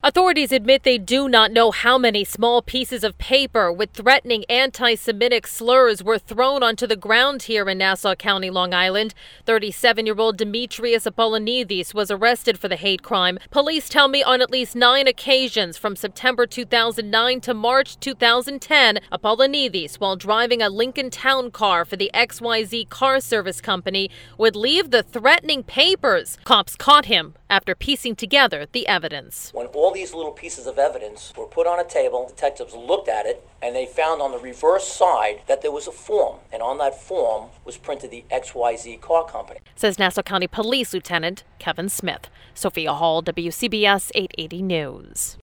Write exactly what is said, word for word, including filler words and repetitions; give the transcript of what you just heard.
Authorities admit they do not know how many small pieces of paper with threatening anti-Semitic slurs were thrown onto the ground here in Nassau County, Long Island. thirty-seven-year-old Demetrius Apollonidis was arrested for the hate crime. Police tell me on at least nine occasions from September two thousand nine to March two thousand ten, Apollonidis, while driving a Lincoln Town car for the X Y Z car service company, would leave the threatening papers. Cops caught him after piecing together the evidence. When all these little pieces of evidence were put on a table, detectives looked at it, and they found on the reverse side that there was a form, and on that form was printed the X Y Z car company. Says Nassau County Police Lieutenant Kevin Smith. Sophia Hall, W C B S eight eighty News.